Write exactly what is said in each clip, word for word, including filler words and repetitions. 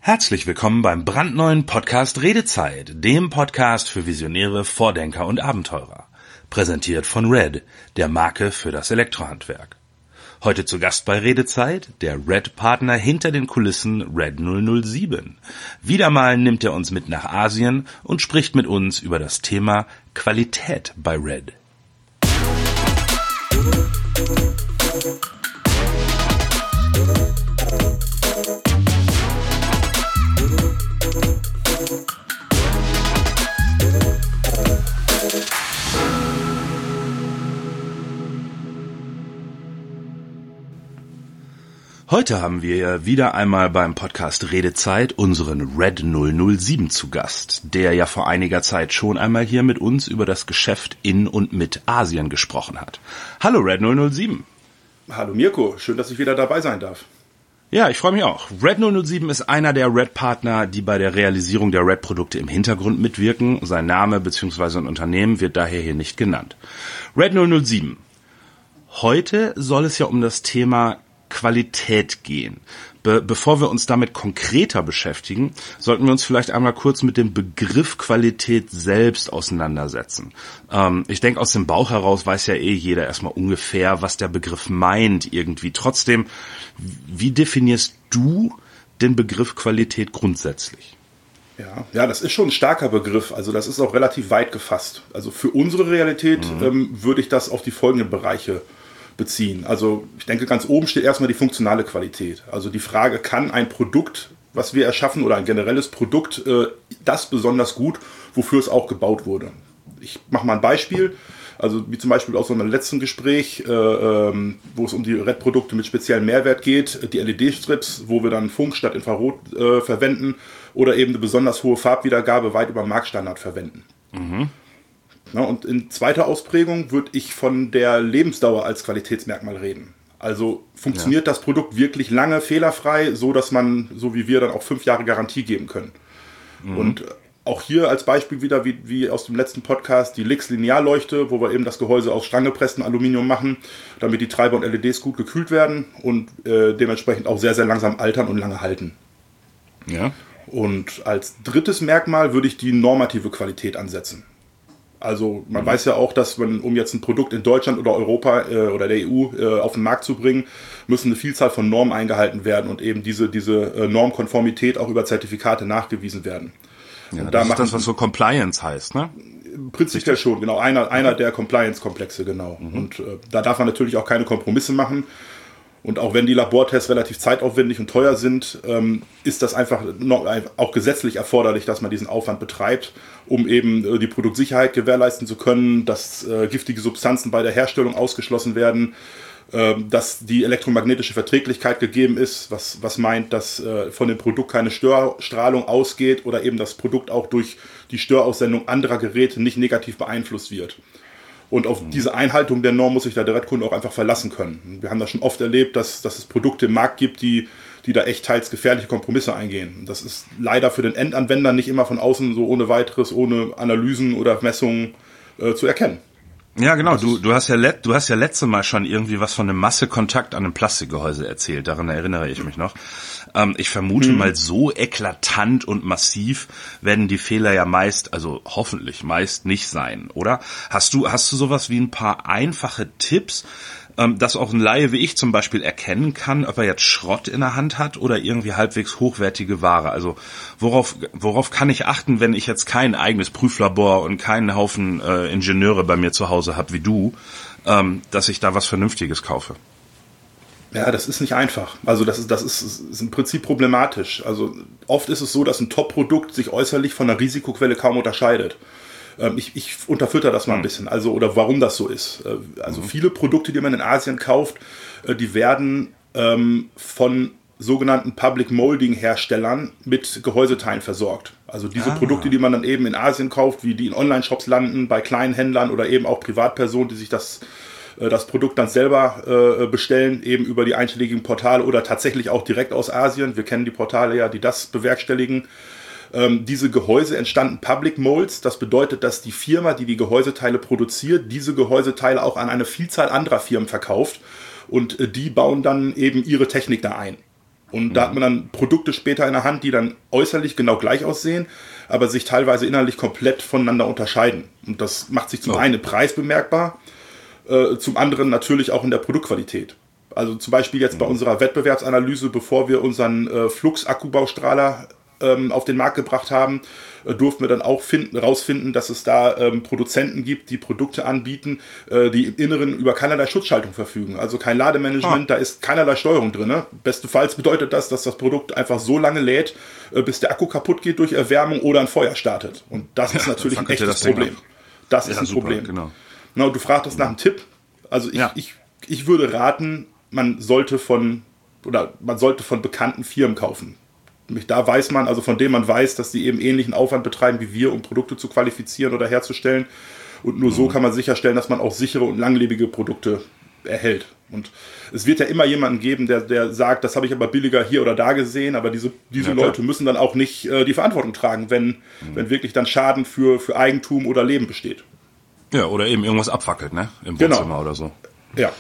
Herzlich willkommen beim brandneuen Podcast Redezeit, dem Podcast für Visionäre, Vordenker und Abenteurer. Präsentiert von Red, der Marke für das Elektrohandwerk. Heute zu Gast bei Redezeit der Red-Partner hinter den Kulissen Red null null sieben. Wieder mal nimmt er uns mit nach Asien und spricht mit uns über das Thema Qualität bei Red. Heute haben wir wieder einmal beim Podcast Redezeit unseren Red null null sieben zu Gast, der ja vor einiger Zeit schon einmal hier mit uns über das Geschäft in und mit Asien gesprochen hat. Hallo Red null null sieben. Hallo Mirko, schön, dass ich wieder dabei sein darf. Ja, ich freue mich auch. Red null null sieben ist einer der Red-Partner, die bei der Realisierung der Red-Produkte im Hintergrund mitwirken. Sein Name bzw. ein Unternehmen wird daher hier nicht genannt. Red null null sieben. Heute soll es ja um das Thema Qualität gehen. Be- bevor wir uns damit konkreter beschäftigen, sollten wir uns vielleicht einmal kurz mit dem Begriff Qualität selbst auseinandersetzen. Ähm, ich denke, aus dem Bauch heraus weiß ja eh jeder erstmal ungefähr, was der Begriff meint irgendwie. Trotzdem, wie definierst du den Begriff Qualität grundsätzlich? Ja, ja, das ist schon ein starker Begriff. Also das ist auch relativ weit gefasst. Also für unsere Realität mhm. ähm, würde ich das auf die folgenden Bereiche beziehen. Also ich denke, ganz oben steht erstmal die funktionale Qualität. Also die Frage, kann ein Produkt, was wir erschaffen, oder ein generelles Produkt, äh, das besonders gut, wofür es auch gebaut wurde. Ich mache mal ein Beispiel. Also wie zum Beispiel aus unserem letzten Gespräch, äh, ähm, wo es um die Red-Produkte mit speziellem Mehrwert geht, die L E D-Strips, wo wir dann Funk statt Infrarot äh, verwenden oder eben eine besonders hohe Farbwiedergabe weit über den Marktstandard verwenden. Mhm. Ja, und in zweiter Ausprägung würde ich von der Lebensdauer als Qualitätsmerkmal reden. Also funktioniert ja das Produkt wirklich lange fehlerfrei, so dass man, so wie wir, dann auch fünf Jahre Garantie geben können. Mhm. Und auch hier als Beispiel wieder, wie, wie aus dem letzten Podcast, die L X Linearleuchte, wo wir eben das Gehäuse aus stranggepresstem Aluminium machen, damit die Treiber und L E Ds gut gekühlt werden und äh, dementsprechend auch sehr, sehr langsam altern und lange halten. Ja. Und als drittes Merkmal würde ich die normative Qualität ansetzen. Also man mhm. weiß ja auch, dass man, um jetzt ein Produkt in Deutschland oder Europa äh, oder der E U äh, auf den Markt zu bringen, müssen eine Vielzahl von Normen eingehalten werden und eben diese, diese äh, Normkonformität auch über Zertifikate nachgewiesen werden. Ja, und das da ist das, was so Compliance heißt, ne? Prinzipiell schon, genau. Einer, einer der Compliance-Komplexe, genau. Mhm. Und äh, da darf man natürlich auch keine Kompromisse machen. Und auch wenn die Labortests relativ zeitaufwendig und teuer sind, ähm, ist das einfach noch, auch gesetzlich erforderlich, dass man diesen Aufwand betreibt, um eben äh, die Produktsicherheit gewährleisten zu können, dass äh, giftige Substanzen bei der Herstellung ausgeschlossen werden, äh, dass die elektromagnetische Verträglichkeit gegeben ist, was, was meint, dass äh, von dem Produkt keine Störstrahlung ausgeht oder eben das Produkt auch durch die Störaussendung anderer Geräte nicht negativ beeinflusst wird. Und auf diese Einhaltung der Norm muss sich der Direktkunde auch einfach verlassen können. Wir haben das schon oft erlebt, dass, dass es Produkte im Markt gibt, die, die da echt teils gefährliche Kompromisse eingehen. Das ist leider für den Endanwender nicht immer von außen so ohne weiteres, ohne Analysen oder Messungen äh, zu erkennen. Ja, genau. Du, du hast ja let, du hast ja letzte Mal schon irgendwie was von einem Massekontakt an einem Plastikgehäuse erzählt. Daran erinnere ich mich noch. Ähm, ich vermute hm. mal, so eklatant und massiv werden die Fehler ja meist, also hoffentlich meist nicht sein, oder? Hast du, hast du sowas wie ein paar einfache Tipps, ähm, dass auch ein Laie wie ich zum Beispiel erkennen kann, ob er jetzt Schrott in der Hand hat oder irgendwie halbwegs hochwertige Ware? Also worauf, worauf kann ich achten, wenn ich jetzt kein eigenes Prüflabor und keinen Haufen äh, Ingenieure bei mir zu Hause habe wie du, ähm, dass ich da was Vernünftiges kaufe? Ja, das ist nicht einfach. Also das ist, das ist, ist im Prinzip problematisch. Also oft ist es so, dass ein Top-Produkt sich äußerlich von einer Risikoquelle kaum unterscheidet. Ähm, ich, ich unterfütter das mal ein bisschen. Also oder warum das so ist. Äh, also mhm. viele Produkte, die man in Asien kauft, äh, die werden ähm, von sogenannten Public Molding Herstellern mit Gehäuseteilen versorgt. Also diese ah. Produkte, die man dann eben in Asien kauft, wie die in Online-Shops landen, bei kleinen Händlern oder eben auch Privatpersonen, die sich das das Produkt dann selber äh, bestellen, eben über die einschlägigen Portale oder tatsächlich auch direkt aus Asien. Wir kennen die Portale ja, die das bewerkstelligen. Ähm, diese Gehäuse entstanden Public Molds. Das bedeutet, dass die Firma, die die Gehäuseteile produziert, diese Gehäuseteile auch an eine Vielzahl anderer Firmen verkauft und äh, die bauen dann eben ihre Technik da ein. Und mhm. da hat man dann Produkte später in der Hand, die dann äußerlich genau gleich aussehen, aber sich teilweise inhaltlich komplett voneinander unterscheiden. Und das macht sich zum oh. einen im Preis bemerkbar, äh, zum anderen natürlich auch in der Produktqualität. Also zum Beispiel jetzt mhm. bei unserer Wettbewerbsanalyse, bevor wir unseren äh, Flux-Akkubaustrahler ähm, auf den Markt gebracht haben, äh, durften wir dann auch finden, rausfinden, dass es da ähm, Produzenten gibt, die Produkte anbieten, äh, die im Inneren über keinerlei Schutzschaltung verfügen. Also kein Lademanagement, ah. da ist keinerlei Steuerung drin. Ne? Bestenfalls bedeutet das, dass das Produkt einfach so lange lädt, äh, bis der Akku kaputt geht durch Erwärmung oder ein Feuer startet. Und das ja, ist natürlich ein echtes das Problem. Das ist ja, ein super, Problem. Genau. Na, und du fragtest nach einem Tipp. Also ich, ja. ich, ich würde raten, man sollte von oder man sollte von bekannten Firmen kaufen. Nämlich da weiß man, also von denen man weiß, dass die eben ähnlichen Aufwand betreiben wie wir, um Produkte zu qualifizieren oder herzustellen. Und nur mhm. so kann man sicherstellen, dass man auch sichere und langlebige Produkte erhält. Und es wird ja immer jemanden geben, der, der sagt, das habe ich aber billiger hier oder da gesehen, aber diese, diese ja, Leute müssen dann auch nicht äh, die Verantwortung tragen, wenn, mhm. wenn wirklich dann Schaden für, für Eigentum oder Leben besteht. Ja, oder eben irgendwas abfackelt, ne? Im Wohnzimmer genau. oder so. Ja.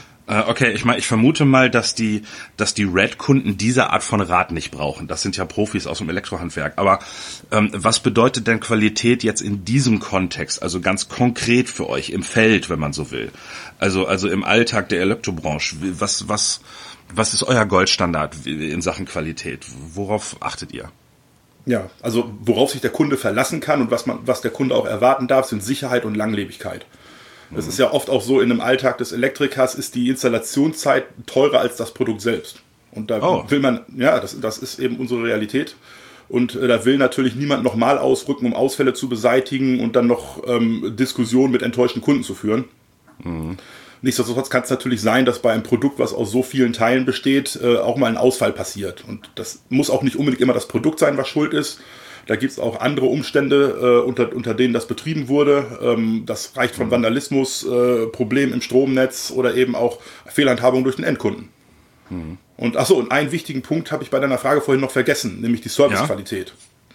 Okay, ich meine, ich vermute mal, dass die, dass die Red-Kunden diese Art von Rat nicht brauchen. Das sind ja Profis aus dem Elektrohandwerk. Aber ähm, was bedeutet denn Qualität jetzt in diesem Kontext, also ganz konkret für euch im Feld, wenn man so will? Also, also im Alltag der Elektrobranche. Was, was, was ist euer Goldstandard in Sachen Qualität? Worauf achtet ihr? Ja, also worauf sich der Kunde verlassen kann und was man, was der Kunde auch erwarten darf, sind Sicherheit und Langlebigkeit. Es ist ja oft auch so, in einem Alltag des Elektrikers ist die Installationszeit teurer als das Produkt selbst. Und da oh. will man, ja, das, das ist eben unsere Realität. Und äh, da will natürlich niemand nochmal ausrücken, um Ausfälle zu beseitigen und dann noch ähm, Diskussionen mit enttäuschten Kunden zu führen. Mhm. Nichtsdestotrotz kann es natürlich sein, dass bei einem Produkt, was aus so vielen Teilen besteht, äh, auch mal ein Ausfall passiert. Und das muss auch nicht unbedingt immer das Produkt sein, was schuld ist. Da gibt es auch andere Umstände, äh, unter, unter denen das betrieben wurde. Ähm, das reicht von Vandalismus, äh, Problemen im Stromnetz oder eben auch Fehlhandhabung durch den Endkunden. Mhm. Und achso, und einen wichtigen Punkt habe ich bei deiner Frage vorhin noch vergessen, nämlich die Servicequalität.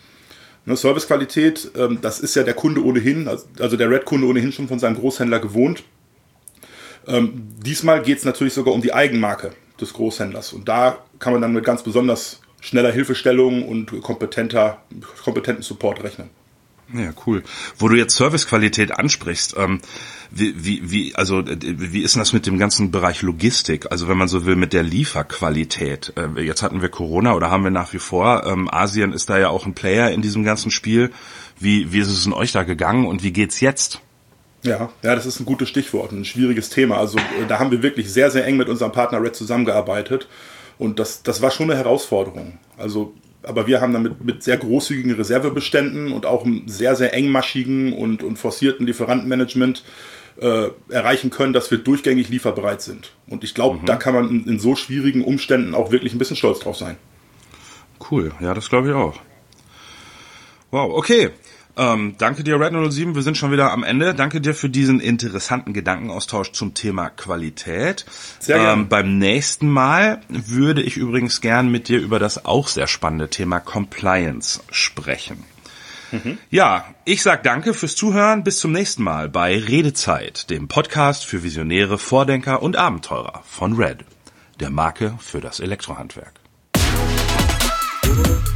Ja? Ne, Servicequalität, ähm, das ist ja der Kunde ohnehin, also der Red-Kunde ohnehin schon von seinem Großhändler gewohnt. Ähm, diesmal geht es natürlich sogar um die Eigenmarke des Großhändlers. Und da kann man dann mit ganz besonders schneller Hilfestellung und kompetenter, kompetenten Support rechnen. Ja, cool. Wo du jetzt Servicequalität ansprichst, ähm, wie, wie, wie, also, wie ist denn das mit dem ganzen Bereich Logistik? Also, wenn man so will, mit der Lieferqualität. Äh, jetzt hatten wir Corona oder haben wir nach wie vor. Ähm, Asien ist da ja auch ein Player in diesem ganzen Spiel. Wie, wie ist es in euch da gegangen und wie geht's jetzt? Ja, ja, das ist ein gutes Stichwort, ein schwieriges Thema. Also, da haben wir wirklich sehr, sehr eng mit unserem Partner Red zusammengearbeitet. Und das, das war schon eine Herausforderung. Also, aber wir haben damit mit sehr großzügigen Reservebeständen und auch einem sehr, sehr engmaschigen und, und forcierten Lieferantenmanagement äh, erreichen können, dass wir durchgängig lieferbereit sind. Und ich glaube, mhm. da kann man in, in so schwierigen Umständen auch wirklich ein bisschen stolz drauf sein. Cool, ja, das glaube ich auch. Wow, okay. Ähm, danke dir, Red null null sieben. Wir sind schon wieder am Ende. Danke dir für diesen interessanten Gedankenaustausch zum Thema Qualität. Sehr gerne. Ähm, beim nächsten Mal würde ich übrigens gern mit dir über das auch sehr spannende Thema Compliance sprechen. Mhm. Ja, ich sag danke fürs Zuhören. Bis zum nächsten Mal bei Redezeit, dem Podcast für Visionäre, Vordenker und Abenteurer von Red, der Marke für das Elektrohandwerk.